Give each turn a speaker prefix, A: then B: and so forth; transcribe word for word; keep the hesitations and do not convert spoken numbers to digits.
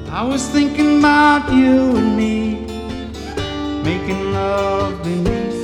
A: I was thinking about you and me, making love beneath